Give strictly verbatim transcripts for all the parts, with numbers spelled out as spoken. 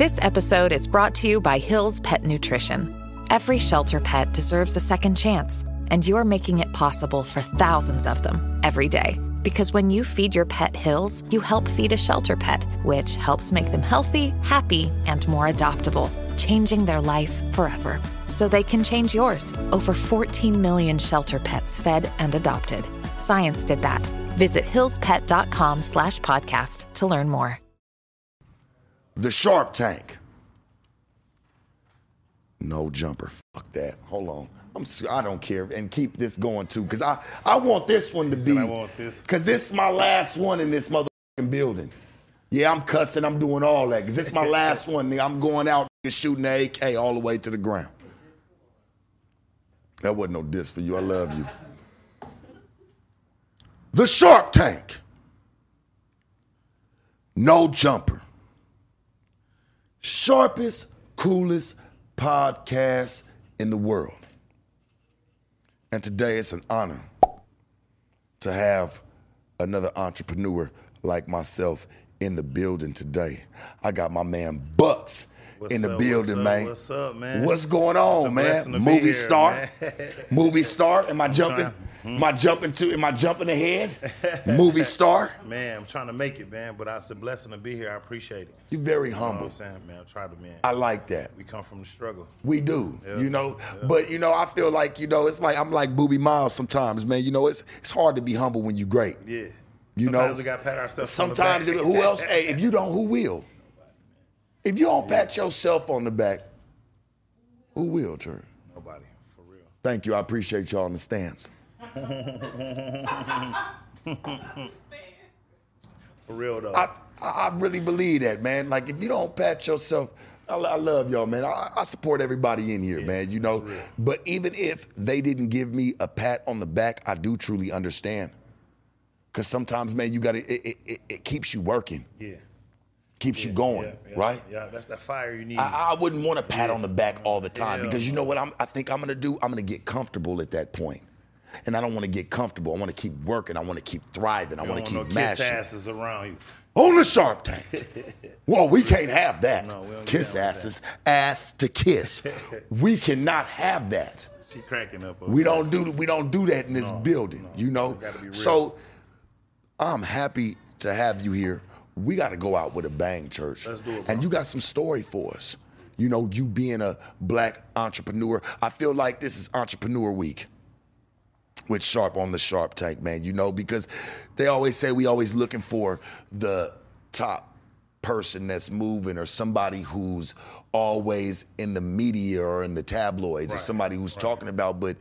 This episode is brought to you by Hill's Pet Nutrition. Every shelter pet deserves a second chance, and you're making it possible for thousands of them every day. Because when you feed your pet Hill's, you help feed a shelter pet, which helps make them healthy, happy, and more adoptable, changing their life forever. So they can change yours. Over fourteen million shelter pets fed and adopted. Science did that. Visit hillspet.com slash podcast to learn more. The Sharp Tank. No jumper. Fuck that. Hold on. I'm. I don't care. And keep this going too, because I, I want this one to be. I want this. Because this is my last one in this motherfucking building. Yeah, I'm cussing. I'm doing all that. Because this is my last one. Nigga. I'm going out shooting the A K all the way to the ground. That wasn't no diss for you. I love you. The Sharp Tank. No jumper. Sharpest, coolest podcast in the world. And today it's an honor to have another entrepreneur like myself in the building today. I got my man Bucks What's in the up, building, what's up, man. What's up, man? What's going on, man? Movie here, star. Man. Movie star. Am I jumping? trying- Am I jumping to? Am I jumping ahead? Movie star. Man, I'm trying to make it, man, but it's a blessing to be here. I appreciate it. You're very You know what humble. I'm saying, man? I try to, man. I like that. We come from the struggle. We do, Yeah, you know. yeah. But you know, I feel like you know, it's like I'm like Booby Miles sometimes, man. You know, it's it's hard to be humble when you're great. Yeah. You Sometimes know, we got to pat ourselves sometimes on the if, back. who else? Hey, if you don't, who will? If you don't pat yourself on the back, who will, Turn? Nobody, for real. Thank you. I appreciate y'all in the stands. For real, though. I I really believe that, man. Like if you don't pat yourself, I, I love y'all, man. I, I support everybody in here, Yeah, man. You know, that's real. but even if they didn't give me a pat on the back, I do truly understand. Cause sometimes, man, you got to. It, it, it keeps you working, yeah. keeps you Yeah, going, yeah, yeah, right? Yeah, that's that fire you need. I, I wouldn't want a pat on the back all the time Yeah. because you know what I'm, I think I'm gonna do? I'm gonna get comfortable at that point. And I don't want to get comfortable. I want to keep working. I want to keep thriving. I You want to don't keep want no kiss mashing. asses around you. On the Sharp Tank. Well, we can't have that. No, we don't get Kiss down with asses, ass to kiss. We cannot have that. She cracking up. over We there. don't do we don't do that in this No, building. no, you know. we gotta be real. So I'm happy to have you here. We got to go out with a bang, church. Let's do it, bro. And you got some story for us. You know, you being a black entrepreneur. I feel like this is Entrepreneur Week with Sharp on the Sharp Tank, man. You know, because they always say we always looking for the top person that's moving or somebody who's always in the media or in the tabloids or Right, somebody who's right. talking about, but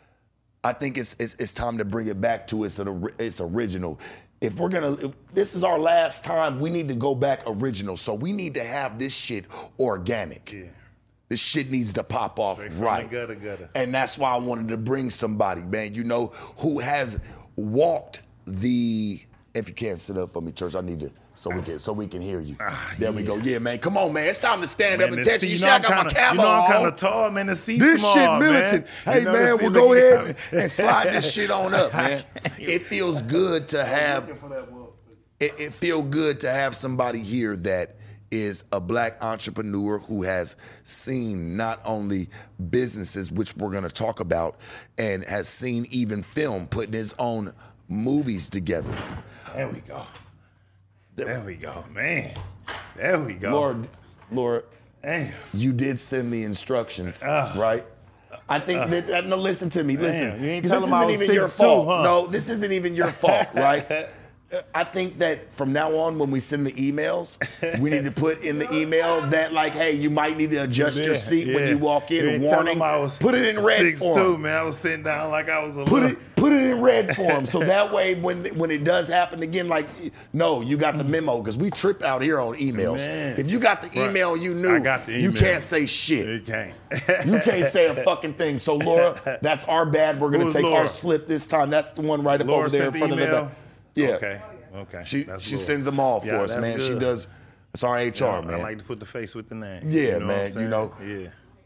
I think it's, it's it's time to bring it back to its its original. If we're gonna, if this is our last time, we need to go back original. So we need to have this shit organic. Yeah. This shit needs to pop off Straight from right. the gutter, gutter. And that's why I wanted to bring somebody, man, you know, who has walked the. If you can't sit up for me, church, I need to. So we can, so we can hear you. Ah, there we yeah. go. Yeah, man. Come on, man. It's time to stand Man, up and the touch seat- you. you See, know I I'm got kinda, my camo you know I'm kind on. of tall, man. The seat This small, shit man. militant. You Hey know the man, seat we'll go look at ahead me. and slide this shit on up, man. It feels good to have. Looking for that wall. It, it feel good to have somebody here that is a black entrepreneur who has seen not only businesses, which we're going to talk about, and has seen even film, putting his own movies together. There we go. There we go, man. There we go. Lord, Lord, Damn. you did send the instructions, Uh, right? I think that, that, no, listen to me, listen. Damn, you ain't 'Cause tell this him I isn't was even your six two, fault. huh? No, this isn't even your fault, right? I think that from now on, when we send the emails, we need to put in the email that, like, hey, you might need to adjust your Yeah, seat when yeah. you walk in. ain't Warning. tell him I was Put it in red six form. two, man. I was sitting down like I was a Put little. it, put it in red form, so that way, when when it does happen again, like, no, you got the memo, because we trip out here on emails. Man. If you got the Right. email, you knew. I got the You email. can't say shit. You can't. You can't say a fucking thing. So Laura, that's our bad. We're gonna Who's take Laura? our slip this time. That's the one right up Laura over there in sent the front of email? the. Yeah. Okay. Okay. She That's she Laura. sends them all for Yeah, us, that's man. She good. does. It's our H R, Yeah, man. I like to put the face with the name. Yeah, You know what man, I'm you saying? know. Yeah.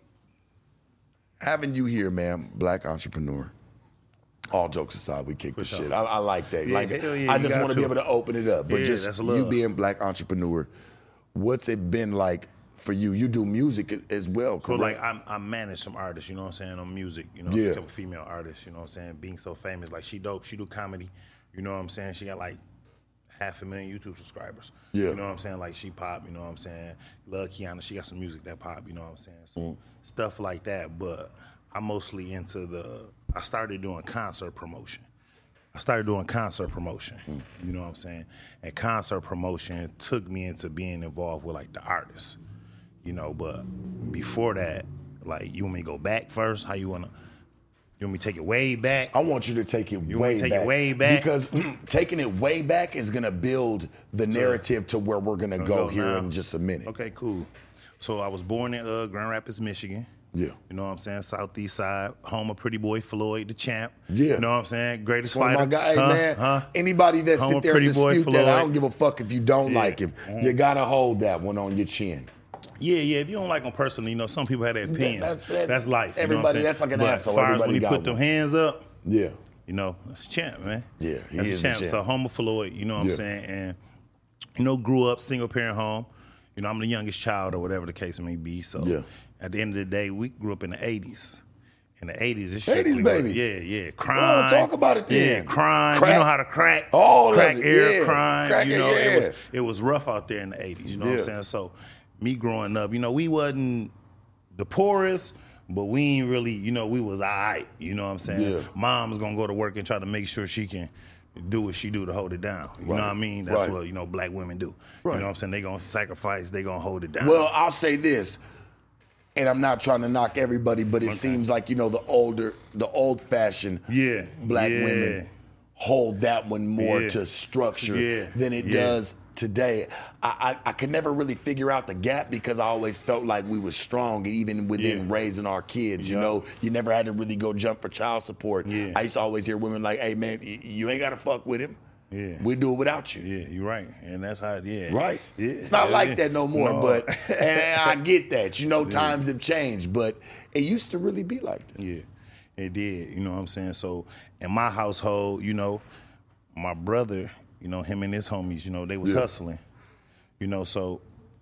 Having you here, man, black entrepreneur. All jokes aside, we kick the sure. shit. I, I like that. Yeah, like, hell yeah, I you just got want to be to. able to open it up. But Yeah, just that's you love. being black entrepreneur, what's it been like for you. You do music as well, So correct? like I I manage some artists, you know what I'm saying, on music, you know, Yeah. a couple female artists, you know what I'm saying, being so famous, like she dope, she do comedy, you know what I'm saying, she got like half a million YouTube subscribers. Yeah. You know what I'm saying, like she pop, you know what I'm saying, love Kiana, she got some music that pop, you know what I'm saying, so Mm. stuff like that, but I'm mostly into the, I started doing concert promotion. I started doing concert promotion, Mm. you know what I'm saying, and concert promotion took me into being involved with like the artists. You know, but before that, like, you want me to go back first? How you wanna? You want me to take it way back? I want you to take it You want way me to take back. it way back? Because taking it way back is gonna build the narrative to where we're gonna go, go here now. in just a minute. Okay, cool. So I was born in uh, Grand Rapids, Michigan. Yeah. You know what I'm saying? Southeast side, home of Pretty Boy Floyd, the champ. Yeah. You know what I'm saying? Greatest One of fighter. my guy, hey, huh? man. Huh? Anybody that Home sit of there and Pretty Boy dispute that, I Floyd. don't give a fuck if you don't Yeah. like him. Mhm. You gotta hold that one on your chin. Yeah, yeah. If you don't like them personally, you know, some people have their opinions. that's it. That's life. you know what I'm Everybody- saying? that's like an but asshole. As far as Everybody when he got put them one. hands up, Yeah. you know, that's a champ, man. Yeah, he that's is a a champ. champ. So home of Floyd, you know what I'm Yeah. saying? And, you know, grew up single parent home. You know, I'm the youngest child or whatever the case may be. So Yeah. at the end of the day, we grew up in the eighties. In the eighties, this shit eighties, we were- baby. Yeah, yeah. Crime. talk about it Yeah, then. crime. Crack. You know how to crack. All of crack it, air, yeah. crime. Crack you it, know, it yeah. was it was rough out there in the eighties. You know what Yeah. I'm saying? So me growing up, you know, we wasn't the poorest, but we ain't really, you know, we was all right. You know what I'm saying? Yeah. Mom's gonna go to work and try to make sure she can do what she do to hold it down. You Right. know what I mean? That's Right. what, you know, black women do. Right. You know what I'm saying? They gonna sacrifice, they gonna hold it down. Well, I'll say this, and I'm not trying to knock everybody, but it Okay. seems like, you know, the older, the old-fashioned yeah. black yeah. women hold that one more Yeah. to structure Yeah. than it Yeah. does today. I, I I could never really figure out the gap because I always felt like we was strong, even within Yeah. raising our kids. You Yeah. know, you never had to really go jump for child support. Yeah. I used to always hear women like, "Hey man, y- you ain't gotta fuck with him. Yeah. We do it without you." Yeah, you're right. And that's how, yeah. Right? Yeah. It's not yeah, like yeah. that no more, No. but and I get that. You know, times have changed, but it used to really be like that. Yeah, it did. You know what I'm saying? So in my household, you know, my brother, you know, him and his homies, you know, they was Yeah. hustling. You know, so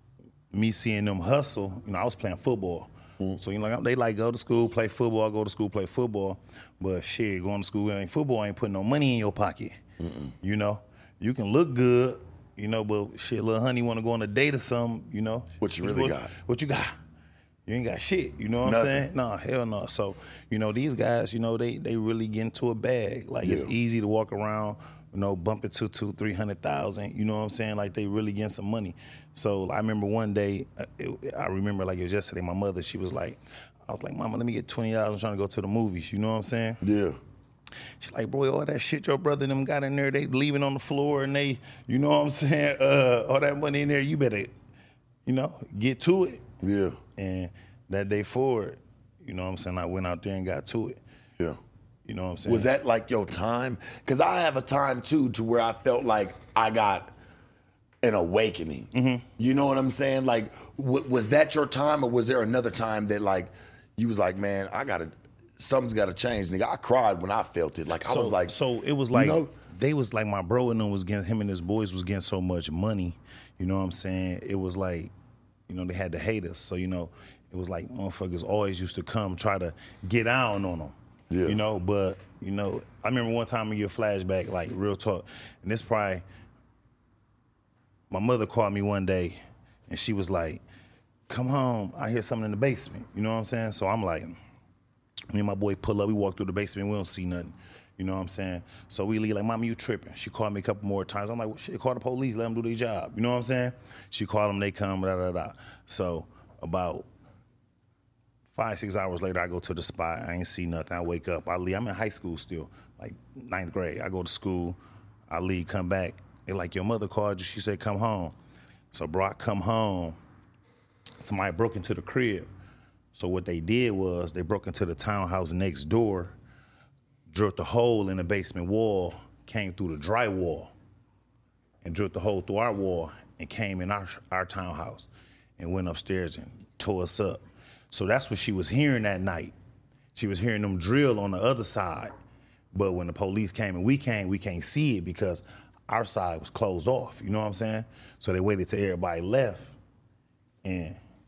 me seeing them hustle, you know, I was playing football. Mm. So, you know, they like go to school, play football, go to school, play football. But shit, going to school ain't football ain't putting no money in your pocket. Mm-mm. You know, you can look good, you know, but shit, little honey want to go on a date or something, you know. What you really what, got? What you got? You ain't got shit, you know what Nothing. I'm saying? No, hell no. So, you know, these guys, you know, they they really get into a bag. Like, it's Yeah. easy to walk around, you know, bumping two, two, three hundred thousand. You know what I'm saying? Like, they really getting some money. So I remember one day, uh, it, I remember like it was yesterday, my mother, she was like, I was like, Mama, let me get twenty dollars. I'm trying to go to the movies. You know what I'm saying? Yeah. She's like, boy, all that shit your brother and them got in there, they leaving on the floor and they, you know what I'm saying? Uh, all that money in there, you better, you know, get to it. Yeah. And that day forward, you know what I'm saying, I went out there and got to it. Yeah. You know what I'm saying? Was that like your time? Because I have a time too to where I felt like I got an awakening. Mm-hmm. You know what I'm saying? Like, w- was that your time, or was there another time that like you was like, man, I gotta, something's gotta change, nigga? I cried when I felt it. Like I so, was like, so it was like, you know? they was like, my bro and them was getting, him and his boys was getting so much money. You know what I'm saying? It was like, you know, they had to hate us. So, you know, it was like motherfuckers always used to come try to get down on them. Yeah. You know, but, you know, I remember one time in your flashback, like real talk, and this probably, my mother called me one day and she was like, come home, I hear something in the basement. You know what I'm saying? So I'm like, me and my boy pull up, we walk through the basement, we don't see nothing. You know what I'm saying? So we leave like, Mama, you tripping. She called me a couple more times. I'm like, well, shit, call the police, let them do their job. You know what I'm saying? She called them, they come, da, da, da. So about five, six hours later, I go to the spot. I ain't see nothing. I wake up. I leave. I'm in high school still, like ninth grade. I go to school. I leave, come back. They like, your mother called you. She said, come home. So, bro, I come home. Somebody broke into the crib. So what they did was they broke into the townhouse next door, drilled the hole in the basement wall, came through the drywall, and drilled the hole through our wall and came in our, our townhouse and went upstairs and tore us up. So that's what she was hearing that night. She was hearing them drill on the other side. But when the police came and we came, we can't see it because our side was closed off. You know what I'm saying? So they waited till everybody left. And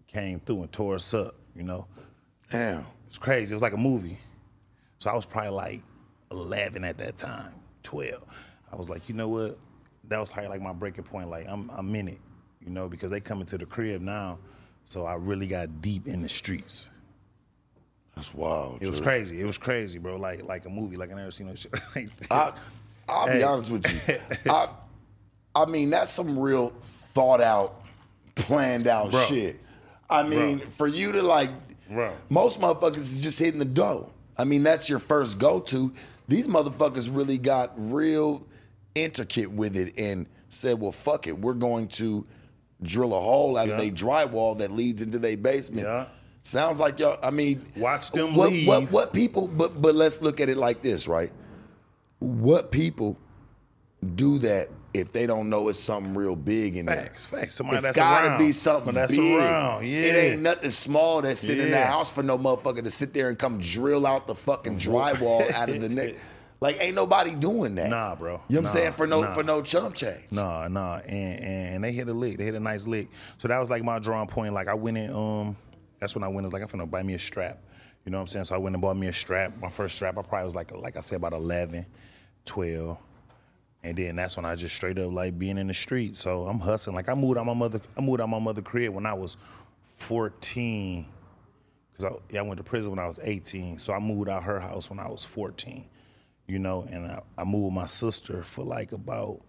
came through and tore us up, you know. Damn. It's crazy. It was like a movie. So I was probably like eleven at that time, twelve. I was like, you know what? That was probably like my breaking point. Like, I'm, I'm in it, you know, because they coming to the crib now. So I really got deep in the streets. That's wild. It was Drew. crazy. It was crazy, bro. Like like a movie. Like I never seen no shit like this. I, I'll Hey. be honest with you. I, I mean, that's some real thought out, planned out Bro. shit. I mean, Bro. for you to like, Bro. most motherfuckers is just hitting the dough. I mean, that's your first go-to. These motherfuckers really got real intricate with it and said, well, fuck it. We're going to drill a hole out Yeah. of their drywall that leads into their basement. Yeah. Sounds like y'all, I mean. Watch them what, leave. What, what people, but, but let's look at it like this, right? What people do that if they don't know it's something real big in there? Facts, facts. Somebody It's that's gotta around. be something that's big. around. Yeah. It ain't nothing small that's sitting in Yeah. the house for no motherfucker to sit there and come drill out the fucking drywall out of the neck. Like, ain't nobody doing that. Nah, bro. You know what I'm Nah, saying? For no nah. for no chump change. Nah, nah, and, and they hit a lick. They hit a nice lick. So that was like my drawing point. Like I went in, um, that's when I went. I was like, I'm finna buy me a strap. You know what I'm saying? So I went and bought me a strap. My first strap, I probably was like, like I said, about eleven, twelve. And then that's when I just straight up like being in the street. So I'm hustling. Like I moved out my mother, I moved out my mother crib when I was fourteen. Cause I, yeah, I went to prison when I was eighteen. So I moved out her house when I was fourteen. You know, and I, I moved with my sister for like about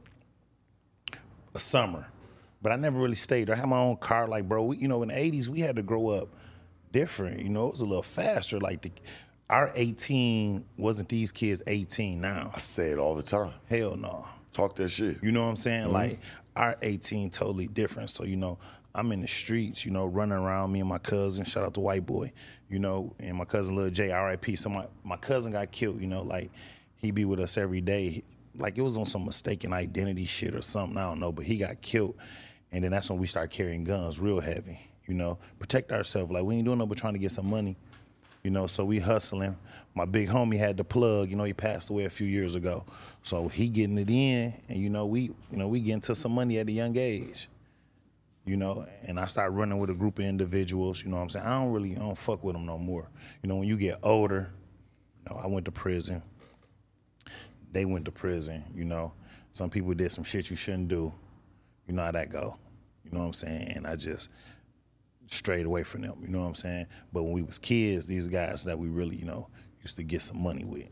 a summer. But I never really stayed there. I had my own car. Like, bro, we, you know, in the eighties, we had to grow up different. You know, it was a little faster. Like, the, our eighteen wasn't these kids' eighteen now. I say it all the time. Hell no. Talk that shit. You know what I'm saying? Like, our eighteen totally different. So, you know, I'm in the streets, you know, running around, me and my cousin, shout out to White Boy, you know, and my cousin Lil J, R I P. So my, my cousin got killed, you know, like, he be with us every day. Like, it was on some mistaken identity shit or something, I don't know, but he got killed. And then that's when we started carrying guns real heavy, you know, protect ourselves. Like, we ain't doing nothing but trying to get some money, you know, so we hustling. My big homie had the plug, you know, he passed away a few years ago. So he getting it in, and, you know, we, you know, we getting to some money at a young age, you know, and I started running with a group of individuals, you know what I'm saying? I don't really, I don't fuck with them no more. You know, when you get older, you know, I went to prison. They went to prison, you know. Some people did some shit you shouldn't do. You know how that go. You know what I'm saying? And I just strayed away from them, you know what I'm saying? But when we was kids, these guys that we really, you know, used to get some money with. It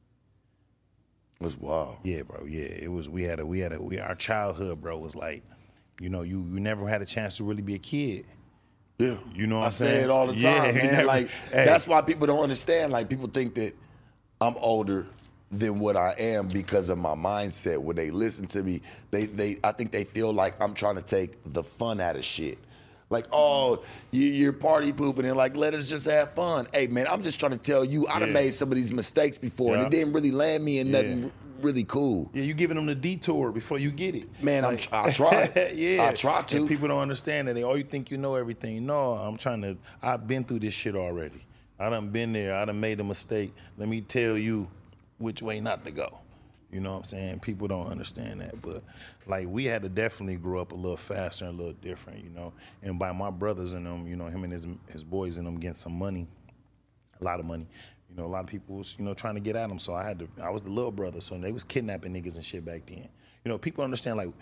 was wild. Yeah, bro, yeah. It was, we had a, we had a, we, our childhood, bro, was like, you know, you, you never had a chance to really be a kid. Yeah. You know what I I'm say saying? it all the time, Yeah, you man. never- like, hey. that's why people don't understand. Like, people think that I'm older than what I am because of my mindset. When they listen to me, they, they I think they feel like I'm trying to take the fun out of shit. Like, oh, you, you're party pooping and like, let us just have fun. Hey, man, I'm just trying to tell you, I done Yeah. made some of these mistakes before, and Yeah. it didn't really land me in Yeah. nothing really cool. Yeah, you giving them the detour before you get it. Man, I'm, Like- I try. yeah. I try to. And people don't understand that. They, oh, you think you know everything. No, I'm trying to, I've been through this shit already. I done been there. I done made a mistake. Let me tell you which way not to go. You know what I'm saying? People don't understand that. But, like, we had to definitely grow up a little faster and a little different, you know. And by my brothers and them, you know, him and his his boys and them getting some money, a lot of money. You know, a lot of people was, you know, trying to get at them. So I had to, I was the little brother. So they was kidnapping niggas and shit back then. You know, people understand, like,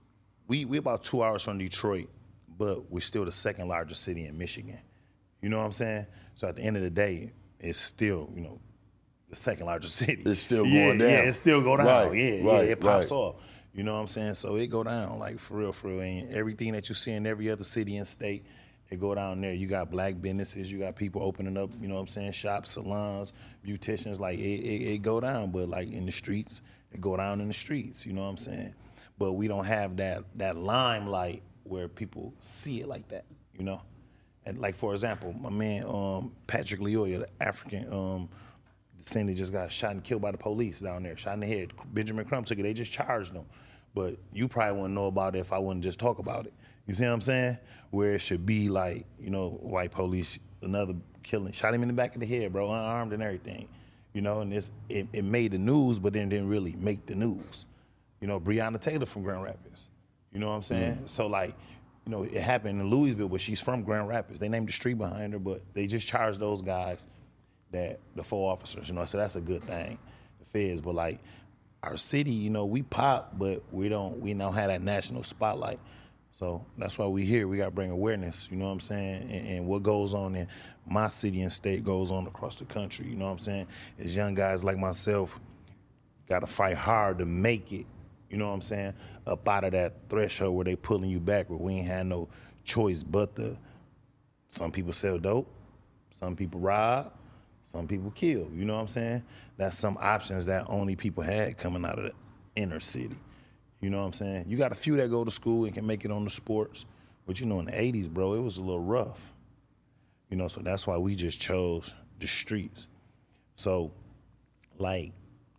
we we about two hours from Detroit, but we're still the second largest city in Michigan. You know what I'm saying? So at the end of the day, it's still, you know, the second largest city. It's still yeah, going down. Yeah, it still go down. Right, yeah, right, yeah, it pops right. off. You know what I'm saying? So it go down, like, for real, for real. And everything that you see in every other city and state, it go down there. You got black businesses, you got people opening up, you know what I'm saying, shops, salons, beauticians, like, it, it, it go down. But, like, in the streets, it go down in the streets, you know what I'm saying? But we don't have that that limelight where people see it like that, you know? And, like, for example, my man um, Patrick Lyoya, the African um, descendant, just got shot and killed by the police down there, shot in the head. Benjamin Crump took it. They just charged him. But you probably wouldn't know about it if I wouldn't just talk about it. You see what I'm saying? Where it should be like, you know, white police, another killing, shot him in the back of the head, bro, unarmed and everything. You know, and it's, it, it made the news, but then didn't really make the news. You know, Breonna Taylor from Grand Rapids. You know what I'm saying? Mm. So, like, you know, it happened in Louisville, but she's from Grand Rapids. They named the street behind her, but they just charged those guys that the four officers, you know, so that's a good thing, the feds. But like our city, you know, we pop, but we don't we don't have that national spotlight. So that's why we here. We got to bring awareness, you know what I'm saying? And, and what goes on in my city and state goes on across the country, you know what I'm saying? As young guys like myself, got to fight hard to make it, you know what I'm saying, up out of that threshold where they pulling you back, where we ain't had no choice but to, some people sell dope, some people rob, some people kill, you know what I'm saying? That's some options that only people had coming out of the inner city. You know what I'm saying? You got a few that go to school and can make it on the sports, but you know, in the eighties, bro, it was a little rough. You know, so that's why we just chose the streets. So, like,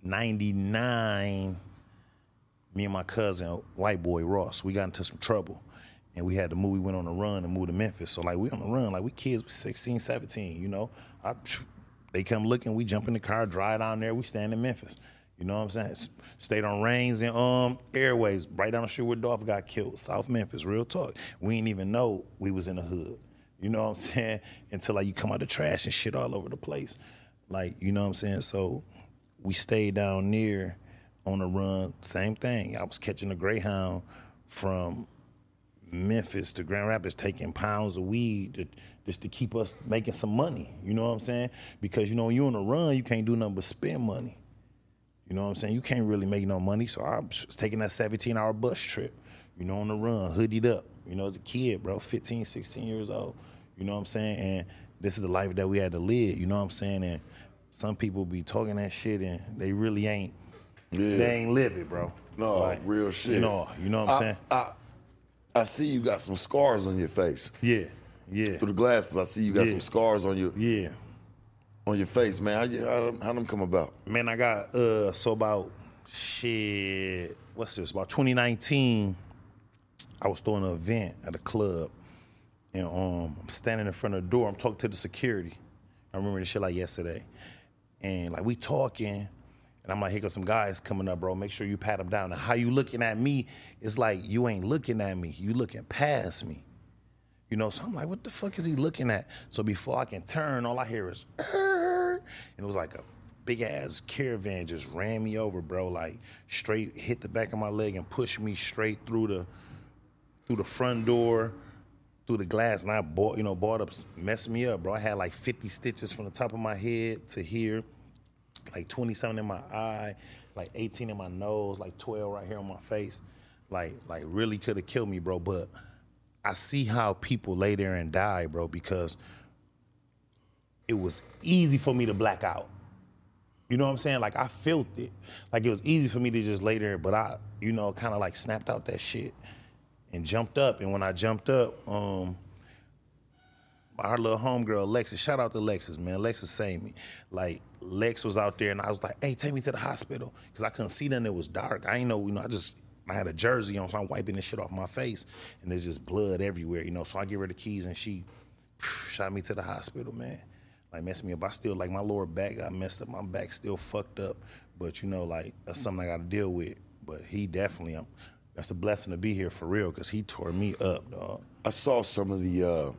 ninety-nine, me and my cousin, white boy Ross, we got into some trouble. And we had to move, we went on a run and moved to Memphis. So, like, we on the run, like, we kids, sixteen, seventeen, you know? I, they come looking, we jump in the car, drive down there, we stand in Memphis. You know what I'm saying? Stayed on Reigns and um Airways, right down the street where Dolph got killed, South Memphis, real talk. We didn't even know we was in the hood. You know what I'm saying? Until like you come out the trash and shit all over the place. Like, you know what I'm saying? So we stayed down near on the run, same thing. I was catching a Greyhound from Memphis to Grand Rapids, taking pounds of weed to, just to keep us making some money. You know what I'm saying? Because, you know, when you on the run, you can't do nothing but spend money. You know what I'm saying? You can't really make no money, so I was taking that seventeen-hour bus trip, you know, on the run, hoodied up, you know, as a kid, bro, fifteen, sixteen years old, you know what I'm saying? And this is the life that we had to live, you know what I'm saying? And some people be talking that shit, and they really ain't, yeah. they ain't live it, bro. No, like, real shit. You know, you know what I'm I, saying? I, I see you got some scars on your face. Yeah, yeah. Through the glasses, I see you got yeah. some scars on your yeah. on your face, man. How, you, how, how them come about? Man, I got, uh, so about, shit, what's this? About twenty nineteen, I was throwing an event at a club, and um, I'm standing in front of the door. I'm talking to the security. I remember this shit like yesterday. And like we talking, and I'm like, here goes some guys coming up, bro. Make sure you pat them down. And how you looking at me, it's like you ain't looking at me. You looking past me. You know, so I'm like, what the fuck is he looking at? So before I can turn, all I hear is, and it was like a big ass caravan just ran me over, bro. Like straight hit the back of my leg and pushed me straight through the through the front door, through the glass, and I bought, you know, bought up, messed me up, bro. I had like fifty stitches from the top of my head to here, like twenty-seven in my eye, like eighteen in my nose, like twelve right here on my face. Like, like really could have killed me, bro. But I see how people lay there and die, bro, because it was easy for me to black out. You know what I'm saying? Like, I felt it. Like, it was easy for me to just lay there, but I, you know, kind of like snapped out that shit and jumped up. And when I jumped up, um, our little homegirl, Alexis, shout out to Alexis, man. Alexis saved me. Like, Lex was out there, and I was like, hey, take me to the hospital, because I couldn't see nothing. It was dark. I ain't know, you know, I just, I had a jersey on, so I'm wiping this shit off my face, and there's just blood everywhere, you know. So I give her the keys, and she shot me to the hospital, man. Like, messed me up. I still, like, my lower back got messed up. My back still fucked up. But, you know, like, that's something I got to deal with. But he definitely, um, that's a blessing to be here for real, because he tore me up, dog. I saw some of the, uh,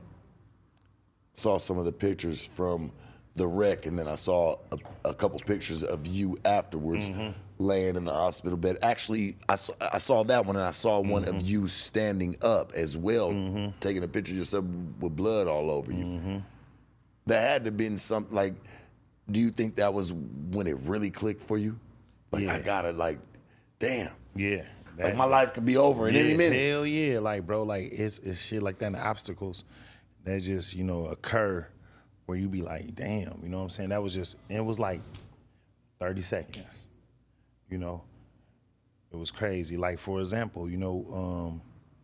saw some of the pictures from the wreck, and then I saw a, a couple pictures of you afterwards, mm-hmm. laying in the hospital bed. Actually, I saw, I saw that one, and I saw mm-hmm. one of you standing up as well, mm-hmm. taking a picture of yourself with blood all over you. Mm-hmm. That had to have been something, like, do you think that was when it really clicked for you? Like, yeah. I gotta, like, damn. Yeah. That, like, my life could be over in yeah, any minute. Hell yeah. Like, bro, like, it's, it's shit like that, and the obstacles that just, you know, occur where you be like, damn, you know what I'm saying? That was just, it was like thirty seconds, you know? It was crazy. Like, for example, you know, um,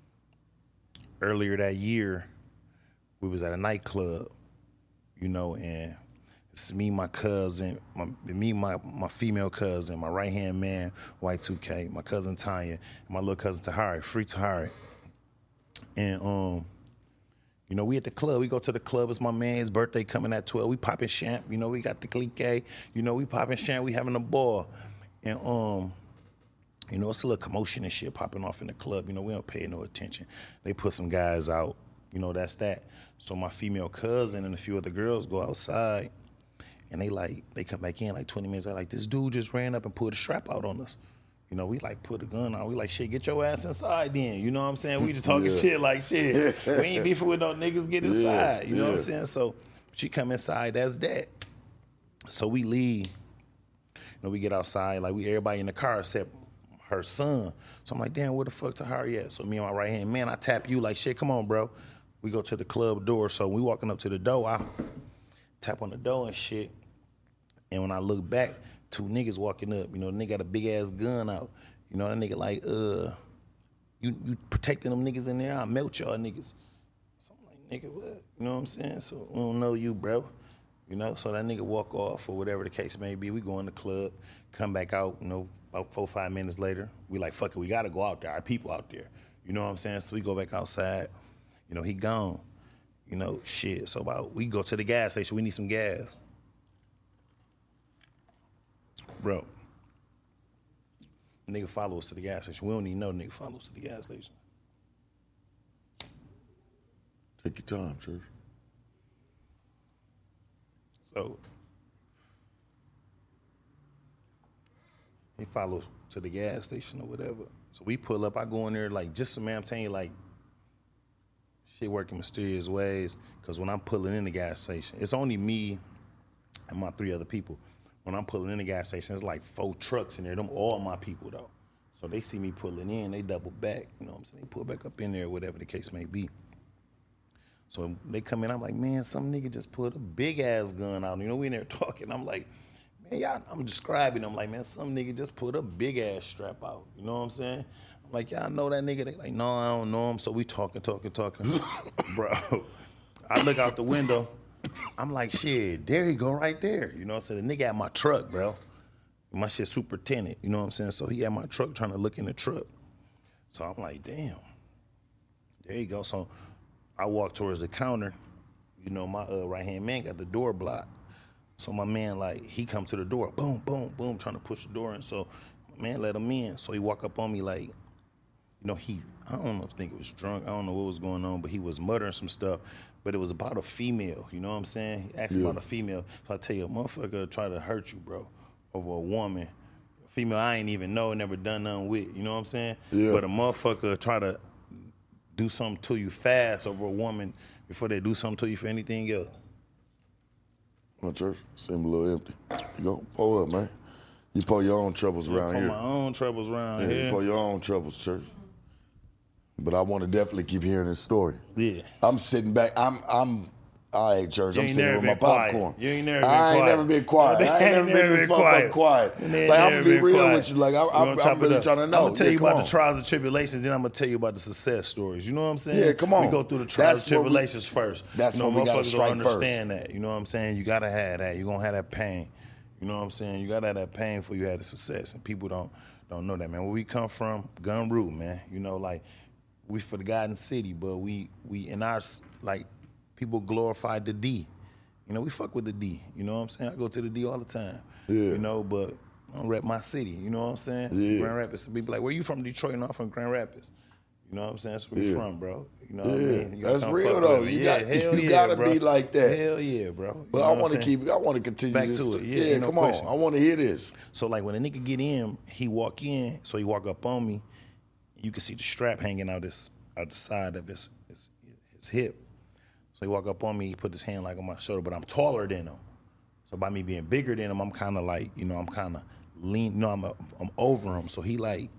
earlier that year, we was at a nightclub, you know, and it's me, my cousin, my, me, my, my female cousin, my right-hand man, Y two K, my cousin Tanya, and my little cousin Tahari, Free Tahari. And, um, you know, we at the club. We go to the club. It's my man's birthday coming at twelve. We popping champ. You know, we got the clique. You know, we popping champ. We having a ball. And um, You know, it's a little commotion and shit popping off in the club. You know, we don't pay no attention. They put some guys out. You know, that's that. So my female cousin and a few other girls go outside, and they like, they come back in like twenty minutes. They're like, this dude just ran up and pulled a strap out on us. You know, we like put a gun on. We like, shit, get your ass inside then. You know what I'm saying? We just talking yeah. shit like shit. We ain't beefing with no niggas, get inside. You know yeah. what I'm saying? So she come inside, that's that. So we leave. You know, we get outside, like we everybody in the car except her son. So I'm like, damn, where the fuck Tahari at? So me and my right hand, man, I tap you like, shit, come on, bro. We go to the club door. So we walking up to the door, I tap on the door and shit. And when I look back, two niggas walking up. You know, the nigga got a big ass gun out. You know, that nigga like, uh, you you protecting them niggas in there? I'll melt y'all niggas. So I'm like, nigga, what? You know what I'm saying? So we don't know you, bro. You know, so that nigga walk off or whatever the case may be. We go in the club, come back out, you know, about four, five minutes later. We like, fuck it, we gotta go out there. Our people out there. You know what I'm saying? So we go back outside. You know, he gone. You know, shit. So about, we go to the gas station. We need some gas. Bro, nigga follow us to the gas station. We don't even know the nigga follow us to the gas station. Take your time, church. So, he follows to the gas station or whatever. So we pull up, I go in there like, just, man, I'm telling you, like, shit working mysterious ways, because when I'm pulling in the gas station, it's only me and my three other people. When I'm pulling in the gas station, it's like four trucks in there. Them all my people, though. So they see me pulling in, they double back. You know what I'm saying? They pull back up in there, whatever the case may be. So they come in, I'm like, man, some nigga just put a big-ass gun out. You know, we in there talking. I'm like, man, y'all, I'm describing. I'm like, man, some nigga just put a big-ass strap out. You know what I'm saying? I'm like, y'all know that nigga? They like, no, I don't know him. So we talking, talking, talking. Bro, I look out the window. I'm like, shit, there he go right there. You know what I'm saying? The nigga at my truck, bro. My shit super tinted, you know what I'm saying? So he at my truck trying to look in the truck. So I'm like, damn. There you go. So I walk towards the counter. You know, my uh, right-hand man got the door blocked. So my man, like, he come to the door, boom, boom, boom, trying to push the door in. So my man let him in. So he walk up on me like, you know, he, I don't know if I think it was drunk. I don't know what was going on, but he was muttering some stuff. But it was about a female, you know what I'm saying? He asked yeah. about a female. So I tell you, a motherfucker try to hurt you, bro, over a woman. A female I ain't even know, never done nothing with, you know what I'm saying? Yeah. But a motherfucker try to do something to you fast over a woman before they do something to you for anything else. My church seem a little empty. You go, pull up, man. You pull your own troubles yeah, around pull here. my own troubles around yeah, here. You pull your own troubles, church. But I want to definitely keep hearing this story. Yeah. I'm sitting back. I'm, I'm, all right, church. You I'm sitting with my quiet. popcorn. You ain't never been I quiet. ain't never been quiet. I ain't never been, been this motherfucker quiet. quiet. Like, I'm going to be real quiet. with you. Like, I, I'm, I'm really trying to know. I'm going to tell yeah, you about on. the trials and tribulations, then I'm going to tell you about the success stories. You know what I'm saying? Yeah, come on. We go through the trials that's and tribulations we, first. That's you know, what we got to strike don't first. understand that. You know what I'm saying? You got to have that. You're going to have that pain. You know what I'm saying? You got to have that pain before you have the success. And people don't don't know that, man. Where we come from, gun root, man. You know, like, we for the Garden City, but we, we in our, like, people glorified the D. You know, we fuck with the D. You know what I'm saying? I go to the D all the time. Yeah. You know, but I don't rep my city. You know what I'm saying? Yeah. Grand Rapids. People like, where you from? Detroit? No, I'm from Grand Rapids. You know what I'm saying? That's where yeah. you from, bro. You know yeah. what I mean? You That's real though. You yeah, got you yeah, gotta bro. be like that. Hell yeah, bro. But you I know want to keep. I want to continue Back this. to it. Yeah, yeah no come question. on. I want to hear this. So like when a nigga get in, he walk in. So he walk up on me. You can see the strap hanging out his out the side of his his, his hip. So he walk up on me. He put his hand like on my shoulder, but I'm taller than him. So by me being bigger than him, I'm kind of like, you know, I'm kind of lean. You know, I'm a, I'm over him. So he like,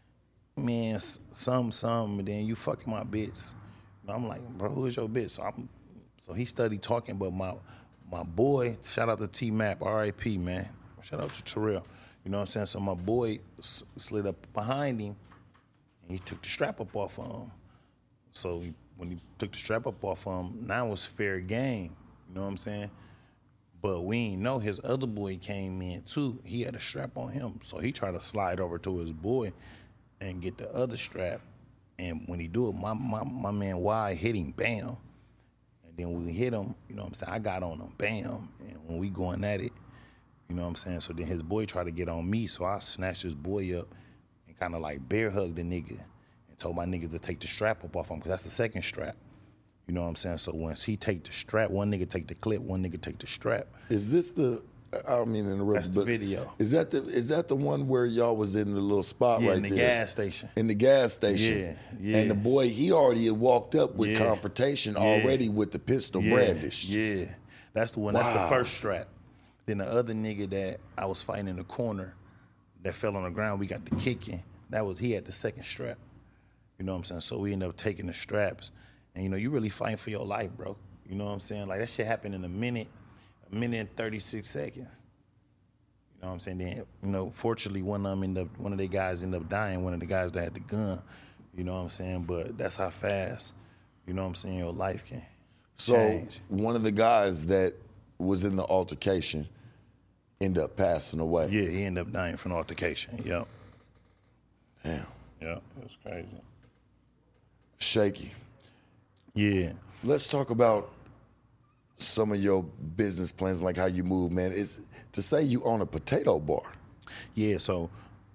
man, some some, and then you fucking my bitch. And I'm like, bro, who is your bitch? So I'm, so he studied talking, but my my boy, shout out to T-Map, R I P, man. Shout out to Terrell. You know what I'm saying? So my boy s- slid up behind him, and he took the strap up off of him. So he, when he took the strap up off of him, now it was fair game. You know what I'm saying? But we ain't know his other boy came in too. He had a strap on him. So he tried to slide over to his boy and get the other strap. And when he do it, my my, my man Y hit him, bam. And then when we hit him, you know what I'm saying, I got on him, bam. And when we going at it, you know what I'm saying? So then his boy tried to get on me, so I snatched his boy up and kind of like bear hugged the nigga and told my niggas to take the strap up off him because that's the second strap. You know what I'm saying? So once he take the strap, one nigga take the clip, one nigga take the strap. Is this the? I don't mean to interrupt. That's the but video. Is that the? Is that the one where y'all was in the little spot Yeah, right in the there? gas station. In the gas station. Yeah, yeah. And the boy, he already had walked up with Yeah. confrontation Yeah. already with the pistol Yeah, brandished. Yeah, that's the one. That's Wow. the first strap. Then the other nigga that I was fighting in the corner that fell on the ground, we got the kicking. That was, he had the second strap. You know what I'm saying? So we ended up taking the straps. And you know, you really fighting for your life, bro. You know what I'm saying? Like that shit happened in a minute, a minute and thirty-six seconds. You know what I'm saying? Then, you know, fortunately, one of them ended up, one of the guys ended up dying, one of the guys that had the gun. You know what I'm saying? But that's how fast, you know what I'm saying, your life can So change. one of the guys that was in the altercation ended up passing away. Yeah, he ended up dying from an altercation. Yep. Damn. Yep. That's crazy. Shaky. Yeah. Let's talk about some of your business plans, like how you move, man. It's to say you own a potato bar. Yeah, so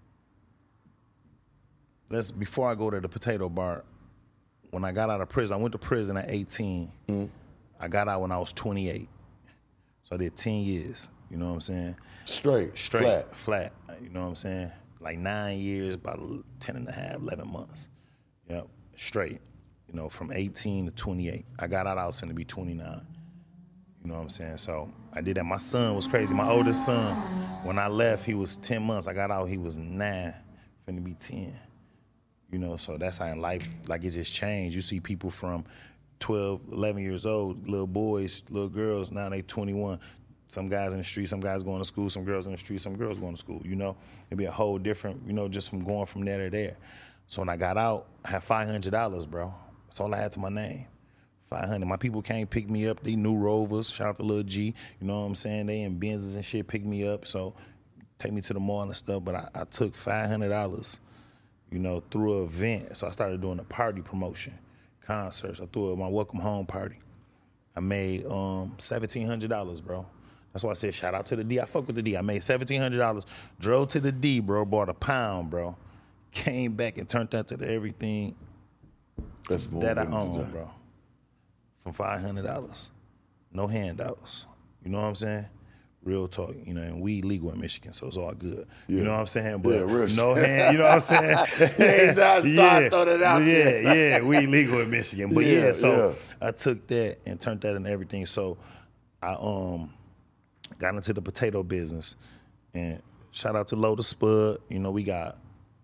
let's before I go to the potato bar, when I got out of prison, I went to prison at eighteen. Mm. I got out when I was twenty-eight. So I did ten years, you know what I'm saying? Straight, Straight, flat. flat, you know what I'm saying? Like nine years, about ten and a half, eleven months. Yep, straight, you know, from eighteen to twenty-eight. I got out, I was gonna be twenty-nine. You know what I'm saying? So I did that. My son was crazy. My oldest son, when I left, he was ten months. I got out, he was nine, finna be ten. You know, so that's how in life, like it just changed. You see people from twelve, eleven years old, little boys, little girls, now they twenty-one. Some guys in the street, some guys going to school, some girls in the street, some girls going to school, you know? It'd be a whole different, you know, just from going from there to there. So when I got out, I had five hundred dollars, bro. That's all I had to my name. five hundred. My people came pick me up. They new Rovers. Shout out to Lil G. You know what I'm saying? They in Benzes and shit pick me up. So take me to the mall and stuff. But I, I took five hundred dollars, you know, through an event. So I started doing a party promotion, concerts. I threw it at my welcome home party. I made um, seventeen hundred dollars, bro. That's why I said shout out to the D. I fuck with the D. I made seventeen hundred dollars. Drove to the D, bro. Bought a pound, bro. Came back and turned that to the everything Let's move that I into own, that. bro. From five hundred dollars. No handouts. You know what I'm saying? Real talk, you know, and we legal in Michigan, so it's all good. Yeah. You know what I'm saying? But Yeah, real no shit. hand, you know what I'm saying? Yeah, so I started throwing it out yeah, there. yeah, we legal in Michigan. But yeah, Yeah, so yeah. I took that and turned that into everything. So I um got into the potato business, and shout out to Lotus Spud. You know, we got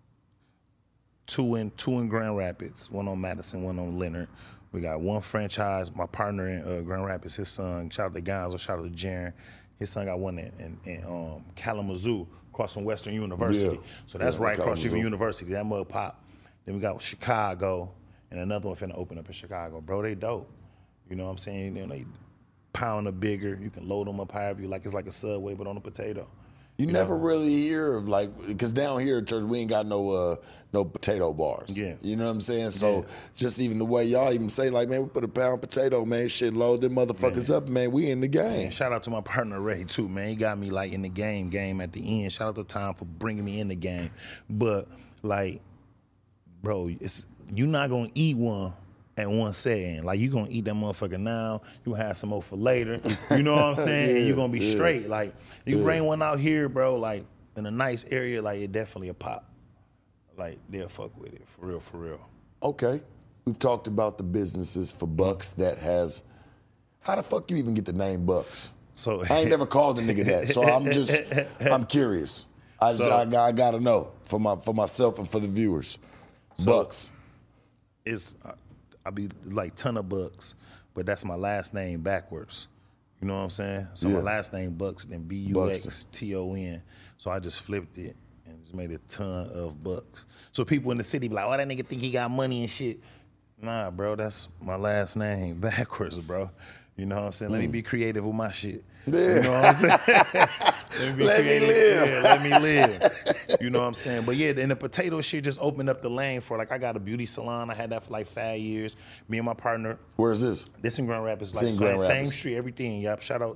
two in two in Grand Rapids, one on Madison, one on Leonard. We got one franchise. My partner in uh, Grand Rapids, his son, shout out to Gonzo, shout out to Jaren. His son got one in, in, in um, Kalamazoo, across from Western University. Yeah. So that's Yeah, right across Kalamazoo. from University. That mug pop. Then we got Chicago, and another one finna open up in Chicago. Bro, they dope. You know what I'm saying? You know, they pound or bigger. You can load them up however you like. It's like a Subway, but on a potato. You never really hear of like, because down here at church we ain't got no uh, no potato bars. Yeah. You know what I'm saying? So Yeah. just even the way y'all even say like, man, we put a pound potato, man, shit, load them motherfuckers up, man. We in the game. And shout out to my partner Ray too, man. He got me like in the game, game at the end. Shout out to Tom for bringing me in the game. But like, bro, it's you not gonna eat one at one setting. Like you gonna eat that motherfucker now. You have some more for later. You know what I'm saying? And you gonna be Yeah, yeah. straight. Like you Yeah. bring one out here, bro. Like in a nice area, like it definitely a pop. Like they'll fuck with it for real, for real. Okay. We've talked about the businesses for Bucks that has, how the fuck you even get the name Bucks? So I ain't never called a nigga that, so I'm just, I'm curious. I just, So- I, I gotta know for my for myself and for the viewers. Bucks. it's uh, I be like ton of Bucks, but that's my last name backwards. You know what I'm saying? So Yeah. my last name Bucks, then B U X T O N. So I just flipped it and just made a ton of Bucks. So people in the city be like, "Oh, that nigga think he got money and shit." Nah, bro, that's my last name backwards, bro. You know what I'm saying? Let me be creative with my shit. Yeah. You know what I'm saying? let me, be Let me creative. live. Yeah, let me live. You know what I'm saying? But yeah, and the potato shit just opened up the lane for, like, I got a beauty salon. I had that for like five years. Me and my partner, Where's this? this in Grand Rapids, It's like in Grand same Rapids. street, everything. Yup. Shout out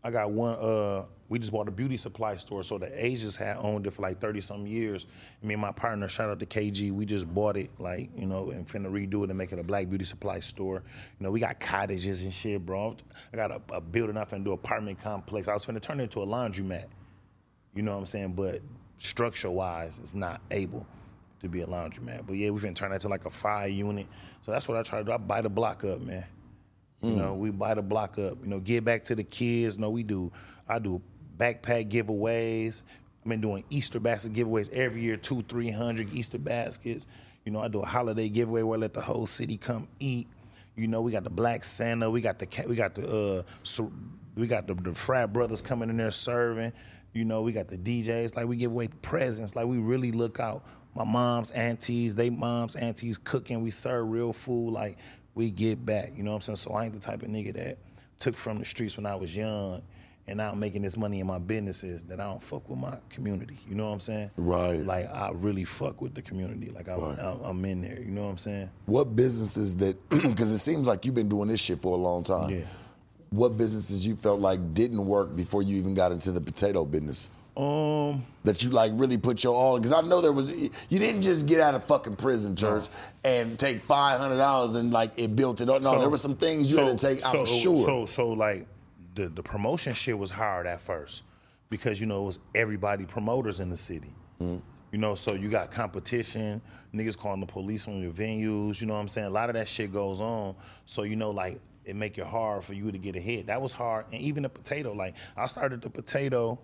I got one, uh, we just bought a beauty supply store. So the Asians had owned it for like thirty some years. Me and my partner, shout out to K G, we just bought it like, you know, and finna redo it and make it a black beauty supply store. You know, we got cottages and shit, bro. I got a, a building up and do apartment complex. I was finna turn it into a laundromat. You know what I'm saying? But structure-wise, it's not able to be a laundromat. But yeah, we finna turn that to like a five unit. So that's what I try to do. I buy the block up, man. You mm. know, we buy the block up. You know, give back to the kids. No, we do. I do backpack giveaways. I've been doing Easter basket giveaways every year, two, three hundred Easter baskets. You know, I do a holiday giveaway where I let the whole city come eat. You know, we got the Black Santa. We got the we got the uh, so we got the, the frat brothers coming in there serving. You know, we got the D Js. Like we give away presents. Like we really look out. My mom's aunties, they moms, aunties cooking. We serve real food. Like we get back. You know what I'm saying? So I ain't the type of nigga that took from the streets when I was young. And now I'm making this money in my businesses that I don't fuck with my community. You know what I'm saying? Right. Like I really fuck with the community. Like I, right. I, I'm in there. You know what I'm saying? What businesses that, because it seems like you've been doing this shit for a long time. Yeah. What businesses you felt like didn't work before you even got into the potato business? Um. That you like really put your all, because I know there was, you didn't just get out of fucking prison, Church, no. and take five hundred dollars and like it built it up. No, so, there were some things you so, had to take, so, I'm sure. So, so like, The, the promotion shit was hard at first because, you know, it was everybody promoters in the city. Mm. You know, so you got competition, niggas calling the police on your venues, you know what I'm saying? A lot of that shit goes on. So, you know, like, it make it hard for you to get ahead. That was hard. And even the potato, like, I started the potato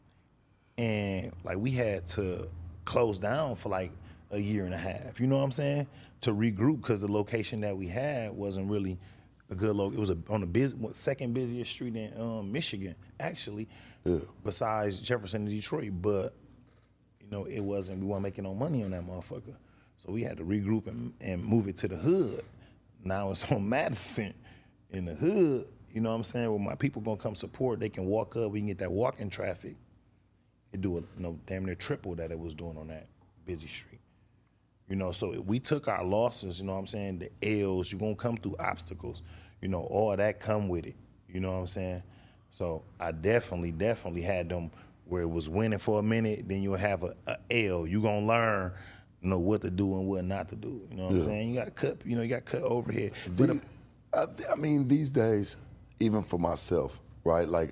and, like, we had to close down for, like, a year and a half. You know what I'm saying? To regroup because the location that we had wasn't really a good local. It was a, on the biz, second busiest street in um, Michigan, actually, yeah. besides Jefferson and Detroit. But you know, it wasn't. We weren't making no money on that motherfucker, so we had to regroup and, and move it to the hood. Now it's on Madison, in the hood. You know what I'm saying? Where my people gonna come support, they can walk up. We can get that walking traffic. It do a, you know, damn near triple that it was doing on that busy street. You know, so we took our losses, you know what I'm saying, the L's, you're gonna come through obstacles, you know, all that come with it, you know what I'm saying? So I definitely, definitely had them where it was winning for a minute, then you'll have a, a L. You're gonna learn, you know, what to do and what not to do, you know what yeah. I'm saying? You got cut, you know, you got cut overhead. The, I, I mean, these days, even for myself, right, like,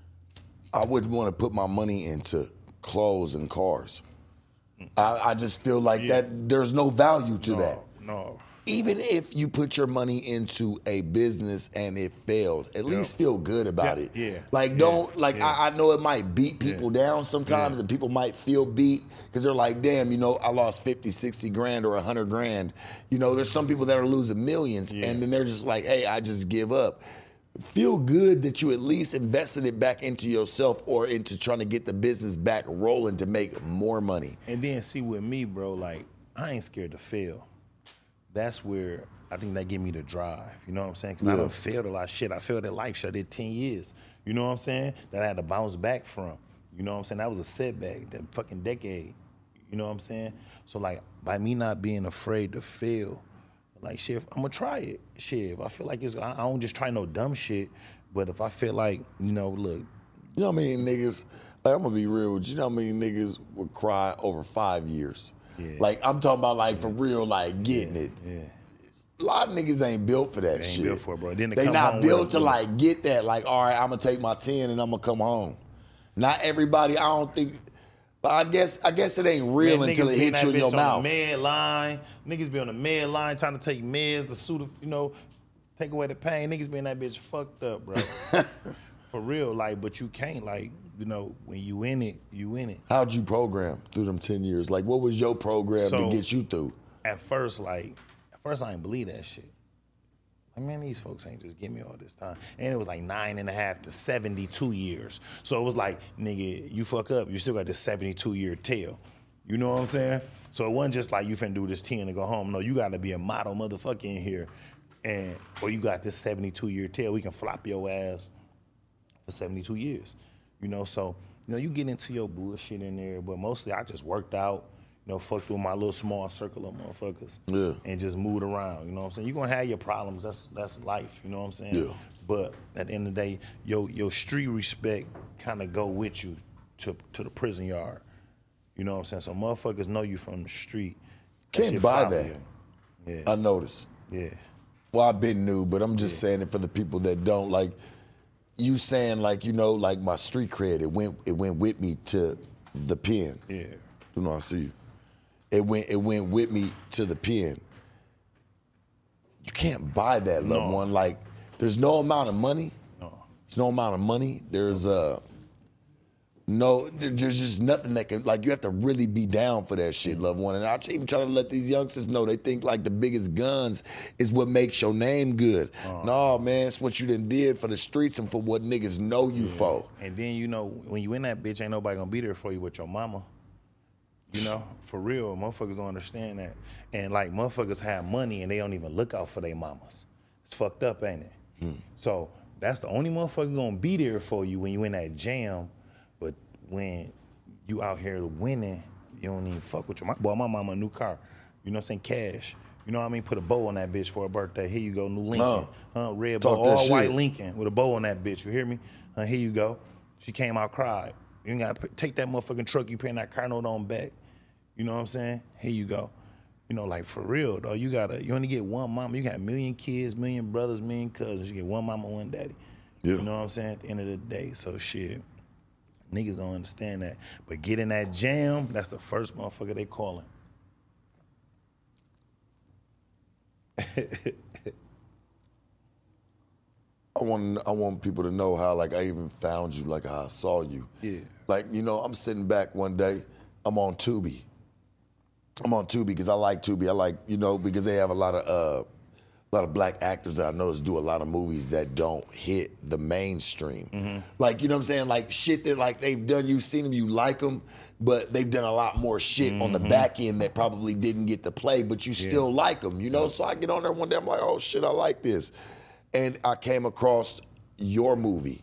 I wouldn't wanna put my money into clothes and cars. I, I just feel like yeah. that there's no value to no, that. No. Even if you put your money into a business and it failed, at yep. least feel good about yeah, it. Yeah. Like yeah, don't like yeah. I, I know it might beat people yeah. down sometimes, yeah. and people might feel beat because they're like, damn, you know, I lost fifty, sixty grand or a hundred grand. You know, there's some people that are losing millions, yeah. and then they're just like, hey, I just give up. Feel good that you at least invested it back into yourself or into trying to get the business back rolling to make more money. And then see with me, bro, like I ain't scared to fail. That's where I think that give me the drive. You know what I'm saying? Because yeah. I done failed a lot of shit. I failed at life shit. I did ten years. You know what I'm saying? That I had to bounce back from. You know what I'm saying? That was a setback, that fucking decade. You know what I'm saying? So like by me not being afraid to fail, like, shit, I'm gonna try it. Shit, if I feel like it's, I, I don't just try no dumb shit, but if I feel like, you know, look. You know how many niggas, like, I'm gonna be real with you, you know how many niggas would cry over five years? Yeah. Like, I'm talking about, like, for real, like, getting yeah. it. Yeah. A lot of niggas ain't built for that they ain't shit. built for it, bro. Then they come not built with, to, with like, get that, like, all right, I'm gonna take my ten and I'm gonna come home. Not everybody, I don't think, I guess I guess it ain't real Man, until it hits you in your mouth. On the med line, niggas be on the med line trying to take meds to soothe, you know, take away the pain. Niggas be in that bitch fucked up, bro. For real, like, but you can't, like, you know, when you in it, you in it. How'd you program through them ten years? Like, what was your program so, to get you through? At first, like, at first I didn't believe that shit. Like, man, these folks ain't just give me all this time. And it was like nine and a half to seventy-two years. So it was like, nigga, you fuck up, you still got this seventy-two year tail. You know what I'm saying? So it wasn't just like you finna do this ten and go home. No, you gotta be a model motherfucker in here. And, or you got this seventy-two year tail, we can flop your ass for seventy-two years. You know, so, you know, you get into your bullshit in there, but mostly I just worked out. you know, fucked with my little small circle of motherfuckers. Yeah. And just moved around, you know what I'm saying? You're gonna have your problems, that's that's life, you know what I'm saying? Yeah. But at the end of the day, your your street respect kind of go with you to to the prison yard. You know what I'm saying? So motherfuckers know you from the street. That Can't shit buy follow that. you. Yeah. I noticed. Yeah. Well, I've been new, but I'm just saying it for the people that don't. Like, you saying, like, you know, like my street cred, it went it went with me to the pen. Yeah. You know, I see you. It went it went with me to the pen. You can't buy that, loved No. one. Like, there's no amount of money. No. There's no amount of money. There's uh no, there's just nothing that can, like, you have to really be down for that shit, loved one. And I even try to let these youngsters know, they think like the biggest guns is what makes your name good. Uh, No, man, it's what you done did for the streets and for what niggas know you for. And then, you know, when you in that bitch, ain't nobody gonna be there for you with your mama. You know, for real, motherfuckers don't understand that. And like, motherfuckers have money and they don't even look out for their mamas. It's fucked up, ain't it? Hmm. So that's the only motherfucker gonna be there for you when you in that jam. But when you out here winning, you don't even fuck with your mama. Boy, my mama a new car. You know what I'm saying? Cash. You know what I mean? Put a bow on that bitch for her birthday. Here you go, new Lincoln. Uh, huh? Red bow, talk that all white shit. Lincoln with a bow on that bitch. You hear me? Uh, here you go. She came out, cried. You ain't gotta p- take that motherfucking truck you paying that car note on back. You know what I'm saying? Here you go. You know, like for real though, you gotta, you only get one mama. You got a million kids, million brothers, million cousins. You get one mama, one daddy. Yeah. You know what I'm saying? At the end of the day, so shit. Niggas don't understand that. But get in that jam, that's the first motherfucker they calling. I want I want people to know how, like, I even found you, like how I saw you. Yeah. Like, you know, I'm sitting back one day, I'm on Tubi. I'm on Tubi because I like Tubi. I like, you know, because they have a lot of uh, a lot of black actors that I notice do a lot of movies that don't hit the mainstream. Mm-hmm. Like, you know what I'm saying? Like shit that like they've done, you've seen them, you like them, but they've done a lot more shit Mm-hmm. on the back end that probably didn't get to play, but you still like them, you know? So I get on there one day, I'm like, oh shit, I like this. And I came across your movie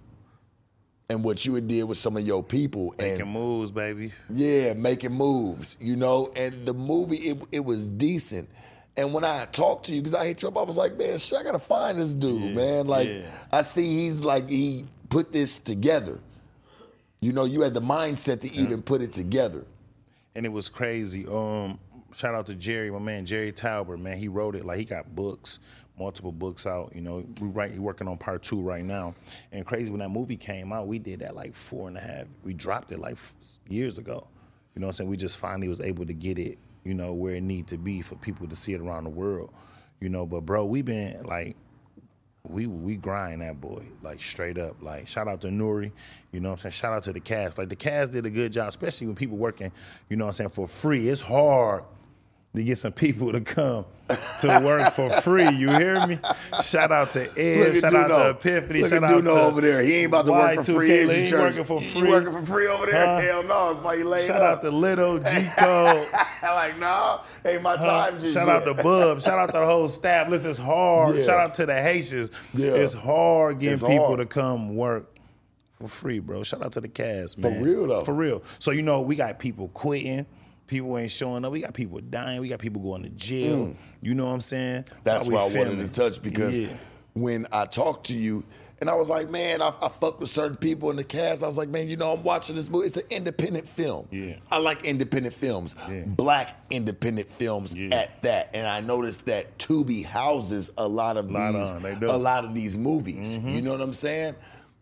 and what you had did with some of your people. Making and moves, baby. yeah, making moves, you know, and the movie, it, it was decent. And when I talked to you, because I hit you up, I was like, man, shit, I gotta find this dude, Yeah, man. Like, yeah. I see he's like, he put this together. You know, you had the mindset to even put it together. And it was crazy. Um, shout out to Jerry, my man, Jerry Talbert, man. He wrote it, like he got books, multiple books out, you know. We right, he working on part two right now. And crazy, when that movie came out, we did that like four and a half, we dropped it like f- years ago. You know what I'm saying? We just finally was able to get it, you know, where it need to be for people to see it around the world. You know, but bro, we been like, we we grind that boy, like straight up. Like, shout out to Nuri, you know what I'm saying? Shout out to the cast. Like, the cast did a good job, especially when people working, you know what I'm saying, for free. It's hard to get some people to come to work for free. You hear me? Shout out to Ed. Shout out to Epiphany. Look Shout at out Duno to over there. He ain't about to work for free. Y two K. Is He you ain't church? working for He free. working for free over there? Huh? Hell no, it's why he laid Shout up. out to Little G Code. Like, nah, ain't my time just Shout yet. out to Bub. Shout out to the whole staff. Listen, it's hard. Yeah. Shout out to the Haitians. Yeah. It's hard getting It's people hard. to come work for free, bro. Shout out to the cast, man. real, though. For real. So, you know, we got people quitting. People ain't showing up. We got people dying. We got people going to jail. You know what I'm saying? That's Why why I we wanted filming. to touch, because Yeah. when I talked to you, and I was like, man, I, I fuck with certain people in the cast. I was like, man, you know, I'm watching this movie. It's an independent film. Yeah. I like independent films, Yeah. black independent films Yeah. at that. And I noticed that Tubi houses a lot of Lot these, on, they do. a lot of these movies. You know what I'm saying?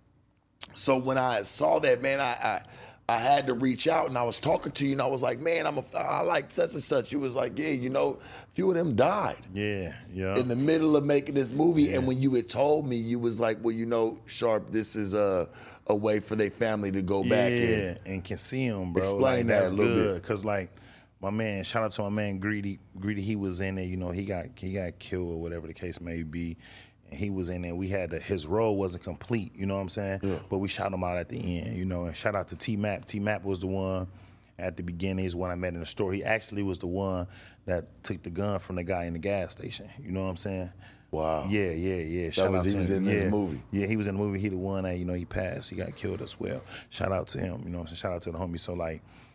So when I saw that, man, I, I I had to reach out, and I was talking to you, and I was like, man, I'm a, I like such and such. You was like, yeah, you know, a few of them died Yeah, yeah. in the middle of making this movie. And when you had told me, you was like, well, you know, Sharp, this is a a way for their family to go back Yeah, in. and can see him, bro. Explain like, that that's a little good. bit. Cause like my man, shout out to my man Greedy. Greedy, he was in there. You know, he got he got killed or whatever the case may be. And he was in there. We had to, his role wasn't complete. You know what I'm saying? Yeah. But we shot him out at the end. You know, and shout out to T Map. T Map was the one at the beginning. He's the one I met in the store. He actually was the one that took the gun from the guy in the gas station. You know what I'm saying? Wow. Yeah, yeah, yeah. Shout was- out he to was him. in this Yeah. movie. Yeah, he was in the movie. He the one that, you know, he passed. He got killed as well. Shout out to him. You know what I'm saying? Shout out to the homie. So, like,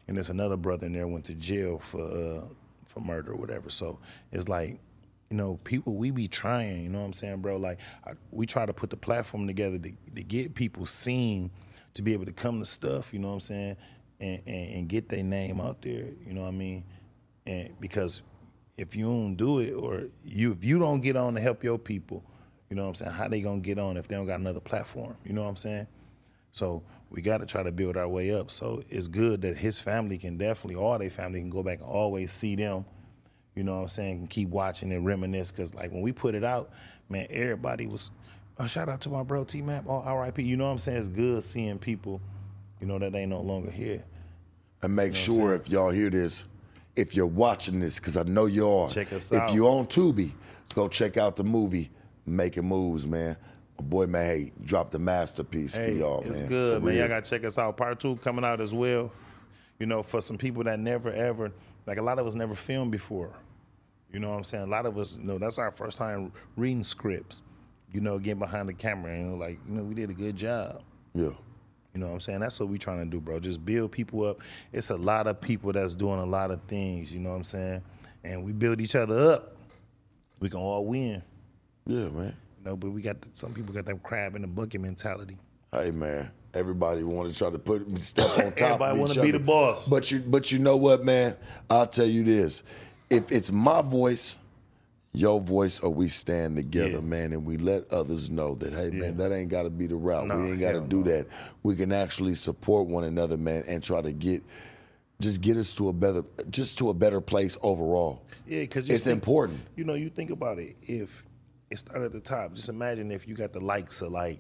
and there's another brother in there went to jail for uh, for murder or whatever. So it's like, you know, people, we be trying, you know what I'm saying, bro? Like, I, we try to put the platform together to, to get people seen, to be able to come to stuff, you know what I'm saying, and, and, and get their name out there, you know what I mean? And because if you don't do it, or you if you don't get on to help your people, you know what I'm saying, how they gonna get on if they don't got another platform, you know what I'm saying? So we got to try to build our way up. So it's good that his family can definitely, all their family can go back and always see them, you know what I'm saying, and keep watching and reminisce. Because, like, when we put it out, man, everybody was, oh, shout out to my bro T-Map, oh, R I P. You know what I'm saying? It's good seeing people, you know, that they no longer here. And make You know sure if y'all hear this, if you're watching this, because I know you are. Check us if out. you on Tubi, go check out the movie Making Moves, man. My boy, man, hey, dropped a masterpiece Hey, for y'all, it's man. good, For man. real. Y'all got to check us out. Part two coming out as well. You know, for some people that never, ever, like a lot of us never filmed before. You know what I'm saying? A lot of us, you know, that's our first time reading scripts, you know, getting behind the camera. And, you know, like, you know, we did a good job. Yeah. You know what I'm saying? That's what we trying to do, bro. Just build people up. It's a lot of people that's doing a lot of things, you know what I'm saying? And we build each other up. We can all win. Yeah, man. You know, but we got, some people got that crab in the bucket mentality. Hey, man. Everybody want to try to put step on top Everybody of wanna each be other. the boss. But you, but you know what, man? I'll tell you this. If it's my voice, your voice, or we stand together, Yeah. man, and we let others know that, hey, Yeah. man, that ain't got to be the route. No, we ain't got to hell do no. that. We can actually support one another, man, and try to get, just get us to a better, just to a better place overall. Yeah, because It's important. You know, you think about it. If it started at the top, just imagine if you got the likes of like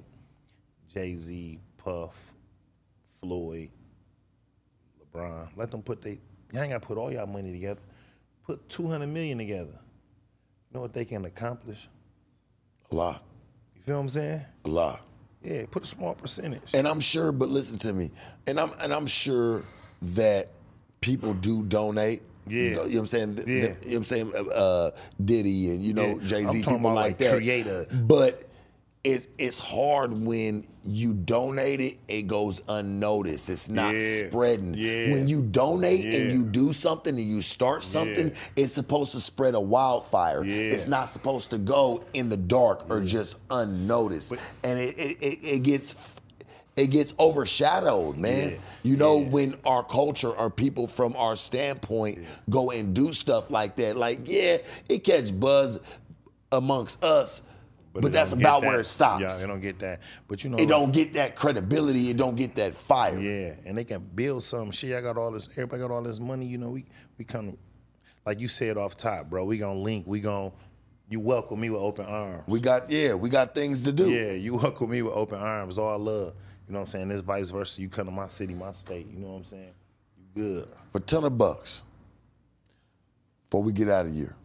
Jay-Z, Puff, Floyd, LeBron. Let them put they. Y'all ain't got to put all y'all money together. Put two hundred million together. You know what they can accomplish? A lot, You feel what I'm saying? a lot. Yeah, put a small percentage. And I'm sure, but listen to me, and I'm and I'm sure that people do donate. Yeah. You know what I'm saying? The- the- Yeah. you know what I'm saying? Uh, Diddy and, you know, Yeah. Jay-Z, I'm talking people about, like like, that. creator. But it's it's hard when you donate it, it goes unnoticed. It's not Yeah. spreading. Yeah. When you donate and Yeah. you do something and you start something, Yeah. it's supposed to spread a wildfire. Yeah. It's not supposed to go in the dark or just unnoticed. and it, it, it, it gets it gets overshadowed, man. Yeah. You know, Yeah. when our culture or people from our standpoint go and do stuff like that, like, yeah, it catch buzz amongst us, but, it that's don't get about that. where it stops. Yeah, they don't get that. But you know, It like- don't get that credibility. It don't get that fire. Yeah, and they can build something. Shit, I got all this. Everybody got all this money. You know, we we come, like you said off top, bro. We gonna link. We gonna, you welcome me with open arms. We got, yeah, we got things to do. Yeah, you welcome me with open arms. All love. You know what I'm saying? This vice versa. You come to my city, my state. You know what I'm saying? You good. For a ton of bucks, before we get out of here,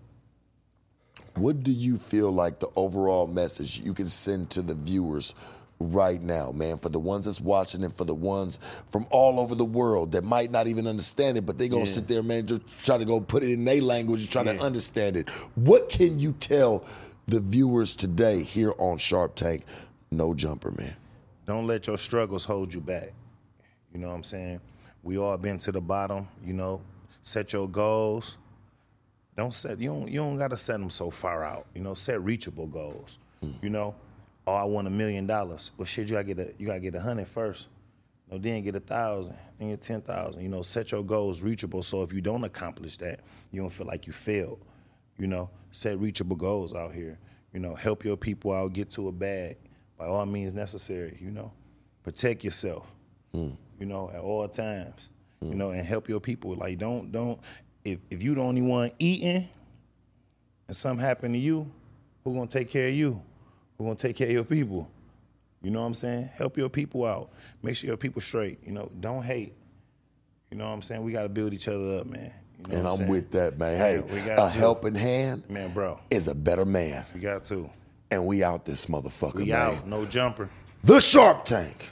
what do you feel like the overall message you can send to the viewers right now, man? For the ones that's watching and for the ones from all over the world that might not even understand it, but they gonna Yeah. sit there, man, just try to go put it in their language and try to Yeah. understand it. What can you tell the viewers today here on Sharp Tank? No Jumper, man. Don't let your struggles hold you back. You know what I'm saying? We all been to the bottom, you know. Set your goals. Don't set you don't you don't gotta set them so far out. You know, set reachable goals. You know, oh, I want a million dollars. Well, shit, you gotta get a you gotta get a hundred first. You know, then get a thousand, then get ten thousand. You know, set your goals reachable. So if you don't accomplish that, you don't feel like you failed. You know, set reachable goals out here. You know, help your people out, get to a bag by all means necessary. You know, protect yourself. You know, at all times. You know, and help your people. Like, don't don't. If if you the only one eating, and something happen to you, who gonna take care of you? Who gonna take care of your people? You know what I'm saying? Help your people out. Make sure your people straight. You know, don't hate. You know what I'm saying? We gotta build each other up, man. You know And what I'm saying? with that, man. Yeah, Hey, we got a to. helping hand Man, bro, is a better man. we got to. And we out this motherfucker, We man. out. No jumper. The Sharp Tank.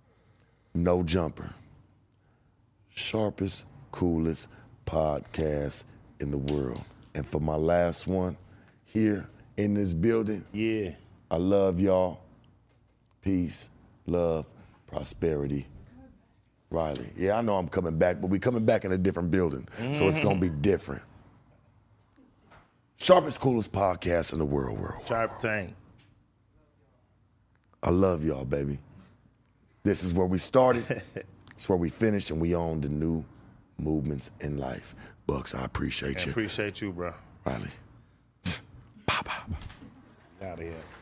No Jumper. Sharpest, coolest podcast in the world. And for my last one here in this building, Yeah. I love y'all. Peace, love, prosperity. Riley. Yeah, I know I'm coming back, but we coming back in a different building, mm-hmm. so it's gonna be different. Sharpest, coolest podcast in the world, world. Sharp Tank. I love y'all, baby. This is where we started. It's where we finished, and we own the new movements in life. Bucks, I appreciate I you. appreciate you, bro. Riley. Bye bye. Out of here.